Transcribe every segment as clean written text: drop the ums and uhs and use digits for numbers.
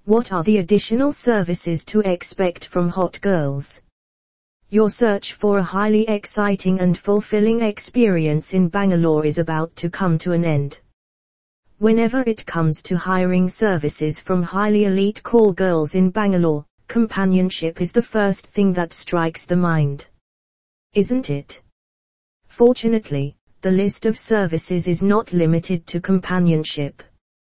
What are the additional services to expect from hot girls? Your search for a highly exciting and fulfilling experience in Bangalore is about to come to an end. Whenever it comes to hiring services from highly elite call girls in Bangalore, companionship is the first thing that strikes the mind. Isn't it? Fortunately, the list of services is not limited to companionship.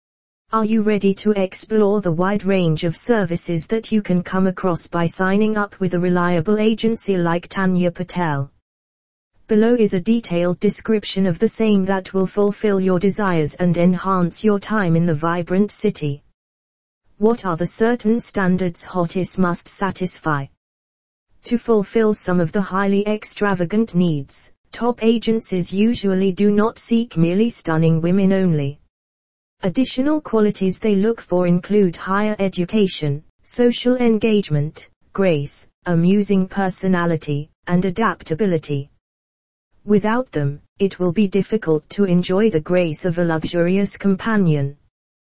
Are you ready to explore the wide range of services that you can come across by signing up with a reliable agency like Tanya Patel? Below is a detailed description of the same that will fulfill your desires and enhance your time in the vibrant city. What are the certain standards Hottis must satisfy? To fulfill some of the highly extravagant needs, top agencies usually do not seek merely stunning women only. Additional qualities they look for include higher education, social engagement, grace, amusing personality, and adaptability. Without them, it will be difficult to enjoy the grace of a luxurious companion.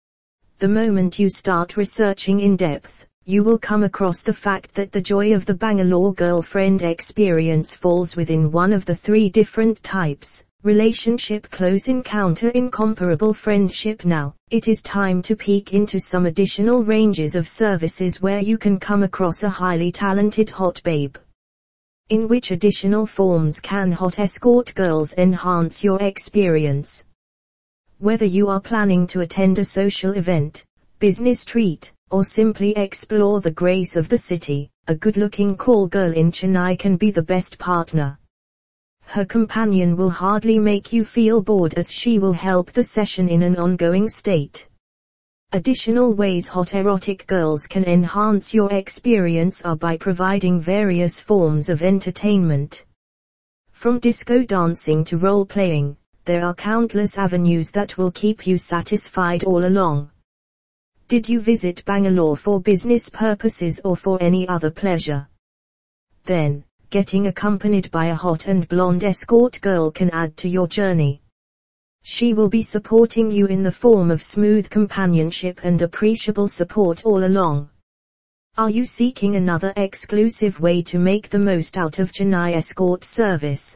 The moment you start researching in depth, you will come across the fact that the joy of the Bangalore girlfriend experience falls within one of the three different types: relationship, close encounter, incomparable friendship. Now, it is time to peek into some additional ranges of services where you can come across a highly talented hot babe. In which additional forms can hot escort girls enhance your experience? Whether you are planning to attend a social event, business treat, or simply explore the grace of the city, a good-looking call girl in Chennai can be the best partner. Her companion will hardly make you feel bored, as she will help the session in an ongoing state. Additional ways hot erotic girls can enhance your experience are by providing various forms of entertainment. From disco dancing to role-playing, there are countless avenues that will keep you satisfied all along. Did you visit Bangalore for business purposes or for any other pleasure? Then, getting accompanied by a hot and blonde escort girl can add to your journey. She will be supporting you in the form of smooth companionship and appreciable support all along. Are you seeking another exclusive way to make the most out of Chennai escort service?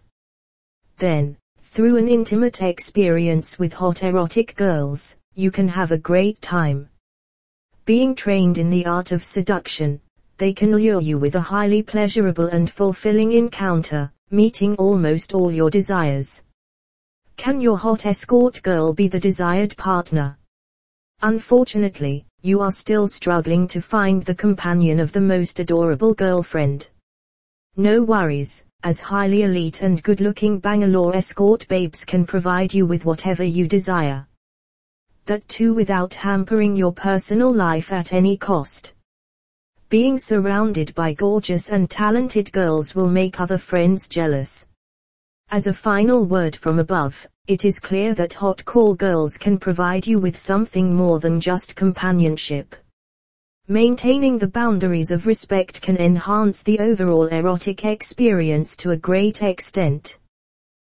Then, through an intimate experience with hot erotic girls, you can have a great time. Being trained in the art of seduction, they can lure you with a highly pleasurable and fulfilling encounter, meeting almost all your desires. Can your hot escort girl be the desired partner? Unfortunately, you are still struggling to find the companion of the most adorable girlfriend. No worries, as highly elite and good-looking Bangalore escort babes can provide you with whatever you desire. That too without hampering your personal life at any cost. Being surrounded by gorgeous and talented girls will make other friends jealous. As a final word from above, it is clear that hot call girls can provide you with something more than just companionship. Maintaining the boundaries of respect can enhance the overall erotic experience to a great extent.